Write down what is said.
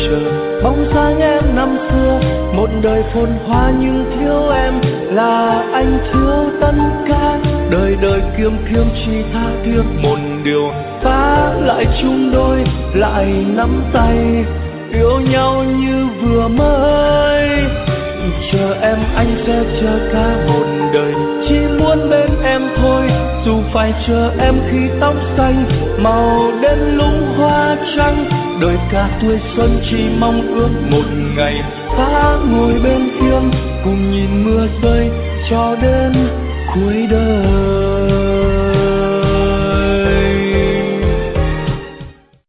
chờ bóng dáng em năm xưa. Một đời phồn hoa nhưng thiếu em là anh thiếu tất cả. Đời đời kiêm khiêm chỉ tha thiết một điều, ta lại chung đôi lại nắm tay yêu nhau như vừa mới. Chờ em anh sẽ chờ cả một đời, chỉ muốn bên em thôi. Dù phải chờ em khi tóc xanh màu đến lũng hoa trắng. Đời cả tuổi xuân chỉ mong ước một ngày ta ngồi bên kia cùng nhìn mưa rơi cho đến cuối đời.